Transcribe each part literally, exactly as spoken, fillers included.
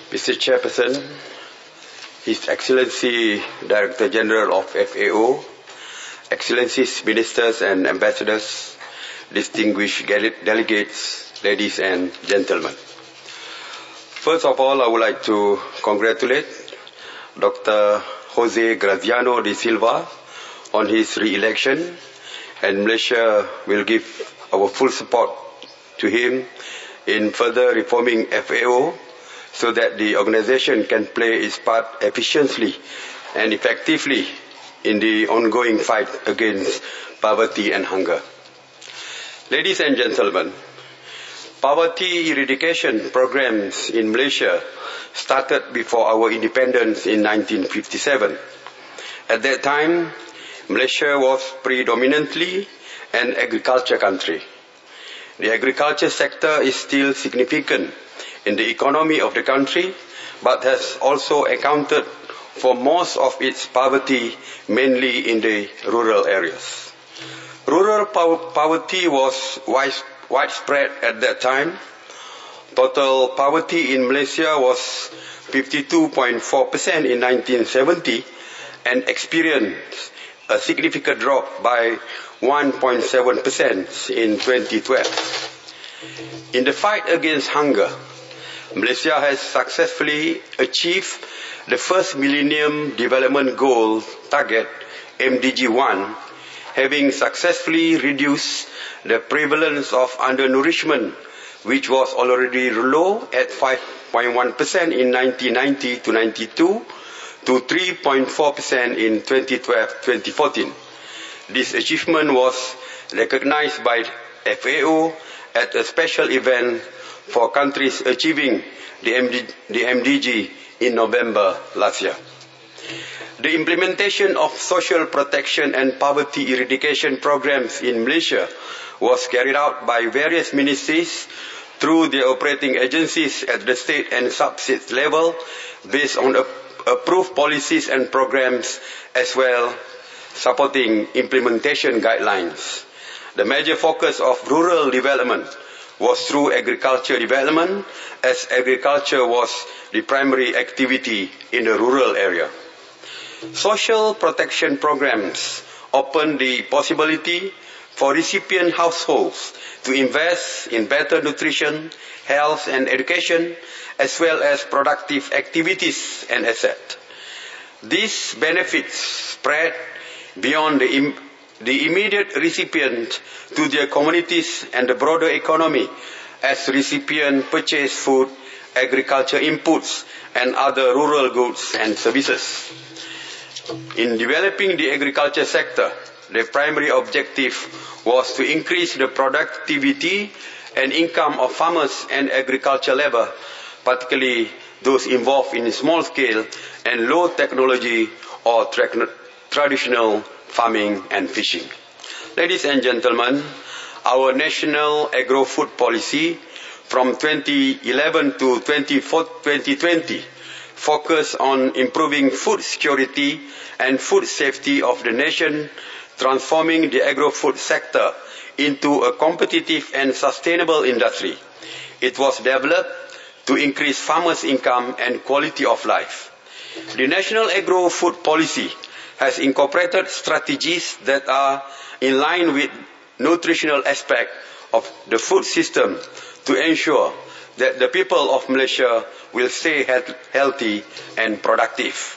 Mister Chairperson, His Excellency Director General of F A O, Excellencies, Ministers and Ambassadors, distinguished delegates, ladies and gentlemen. First of all, I would like to congratulate Doctor Jose Graziano de Silva on his re-election, and Malaysia will give our full support to him in further reforming F A O so that the organization can play its part efficiently and effectively in the ongoing fight against poverty and hunger. Ladies and gentlemen, poverty eradication programs in Malaysia started before our independence in nineteen fifty-seven. At that time, Malaysia was predominantly an agriculture country. The agriculture sector is still significant in the economy of the country, but has also accounted for most of its poverty, mainly in the rural areas. Rural po- poverty was wide, widespread at that time. Total poverty in Malaysia was fifty-two point four percent in nineteen seventy and experienced a significant drop by one point seven percent in twenty twelve. In the fight against hunger, Malaysia has successfully achieved the first Millennium Development Goal target, M D G one, having successfully reduced the prevalence of undernourishment, which was already low at five point one percent in nineteen ninety to ninety-two to three point four percent in twenty twelve to twenty fourteen. This achievement was recognized by F A O at a special event for countries achieving the, M D, the M D G in November last year. The implementation of social protection and poverty eradication programs in Malaysia was carried out by various ministries through their operating agencies at the state and sub-state level based on approved policies and programs, as well supporting implementation guidelines. The major focus of rural development was through agriculture development, as agriculture was the primary activity in the rural area. Social protection programs opened the possibility for recipient households to invest in better nutrition, health and education, as well as productive activities and assets. These benefits spread beyond the, im- the immediate recipient to their communities and the broader economy, as recipients purchase food, agriculture inputs, and other rural goods and services. In developing the agriculture sector, the primary objective was to increase the productivity and income of farmers and agriculture labor, particularly those involved in small-scale and low-technology or tra- traditional farming and fishing. Ladies and gentlemen, our national agro-food policy from twenty eleven to twenty twenty focused on improving food security and food safety of the nation, transforming the agro-food sector into a competitive and sustainable industry. It was developed to increase farmers' income and quality of life. The National Agro-Food Policy has incorporated strategies that are in line with nutritional aspect of the food system to ensure that the people of Malaysia will stay healthy and productive.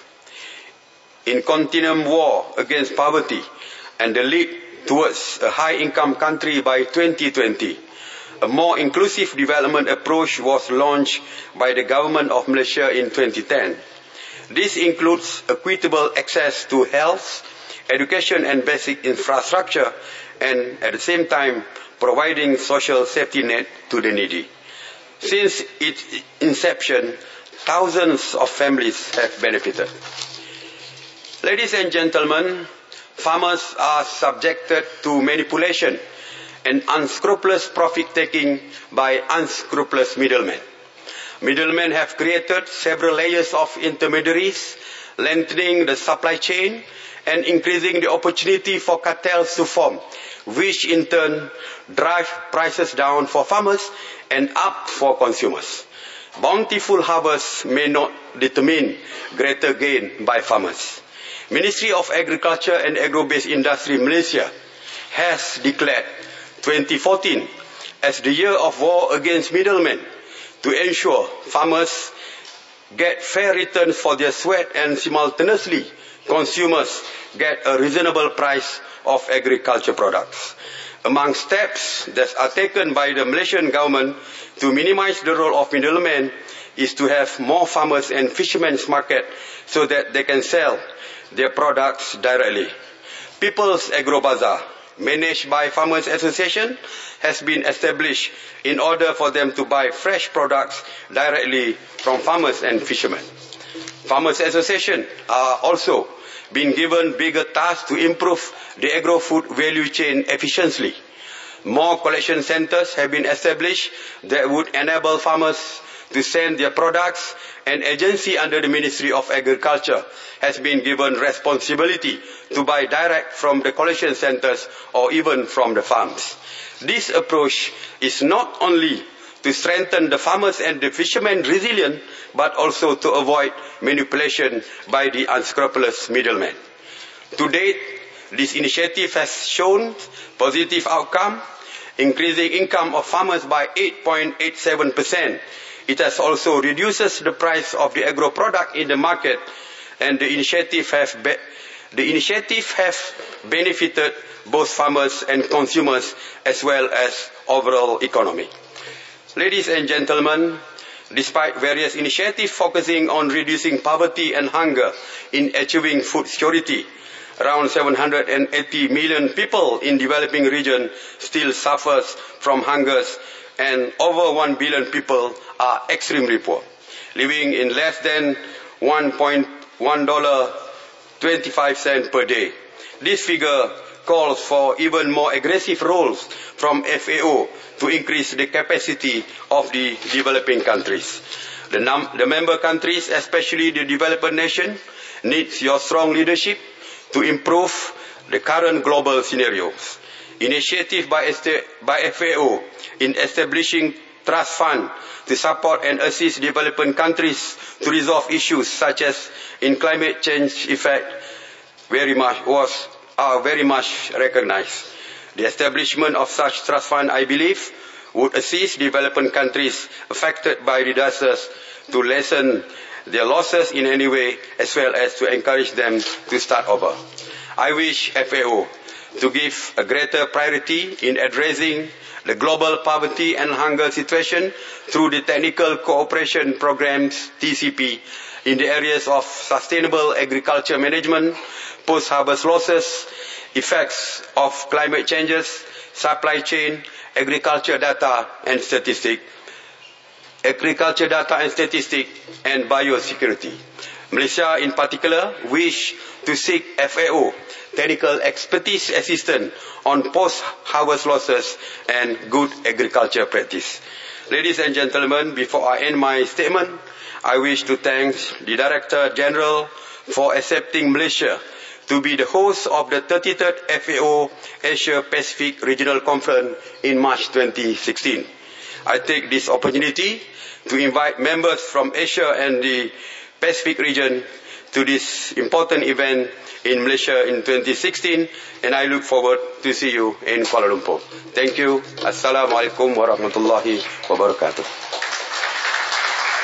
In continuing war against poverty and the lead towards a high-income country by twenty twenty, a more inclusive development approach was launched by the government of Malaysia in twenty ten. This includes equitable access to health, education and basic infrastructure, and at the same time providing social safety net to the needy. Since its inception, thousands of families have benefited. Ladies and gentlemen, farmers are subjected to manipulation and unscrupulous profit-taking by unscrupulous middlemen. Middlemen have created several layers of intermediaries, lengthening the supply chain and increasing the opportunity for cartels to form, which in turn drive prices down for farmers and up for consumers. bountiful harvests may not determine greater gain by farmers. Ministry of Agriculture and Agro-Based Industry Malaysia has declared twenty fourteen as the year of war against middlemen to ensure farmers get fair returns for their sweat and simultaneously consumers get a reasonable price of agriculture products. Among steps that are taken by the Malaysian government to minimize the role of middlemen is to have more farmers and fishermen's market so that they can sell their products directly. People's Agro Bazaar, managed by Farmers Association, has been established in order for them to buy fresh products directly from farmers and fishermen. Farmers Association are also being given bigger tasks to improve the agro-food value chain efficiently. More collection centers have been established that would enable farmers to send their products. An agency under the Ministry of Agriculture has been given responsibility to buy direct from the collection centers or even from the farms. This approach is not only to strengthen the farmers and the fishermen resilience, but also to avoid manipulation by the unscrupulous middlemen. To date, this initiative has shown positive outcome, increasing income of farmers by eight point eight seven percent. It has also reduces the price of the agro product in the market, and the initiative have be the initiative have benefited both farmers and consumers as well as overall economy. Ladies and gentlemen, despite various initiatives focusing on reducing poverty and hunger in achieving food security, around seven hundred eighty million people in developing regions still suffers from hunger, and over one billion people are extremely poor, living in less than one point one dollar twenty-five cents per day. This figure calls for even more aggressive roles from F A O to increase the capacity of the developing countries. The, num the member countries, especially the developing nation, needs your strong leadership to improve the current global scenarios. Initiative by, by F A O in establishing trust fund to support and assist developing countries to resolve issues such as in climate change effect very much was are very much recognized. The establishment of such trust fund, I believe, would assist developing countries affected by disasters to lessen their losses in any way, as well as to encourage them to start over. I wish F A O to give a greater priority in addressing the global poverty and hunger situation through the technical cooperation programs, T C P, in the areas of sustainable agriculture management, post-harvest losses, effects of climate changes, supply chain, agriculture data and statistics, agriculture data and statistics, and biosecurity. Malaysia in particular wish to seek F A O technical expertise assistance on post-harvest losses and good agriculture practice. Ladies and gentlemen, before I end my statement, I wish to thank the Director General for accepting Malaysia to be the host of the thirty-third F A O Asia Pacific Regional Conference in March twenty sixteen. I take this opportunity to invite members from Asia and the Pacific region to this important event in Malaysia in twenty sixteen, and I look forward to see you in Kuala Lumpur. Thank you. Assalamualaikum warahmatullahi wabarakatuh.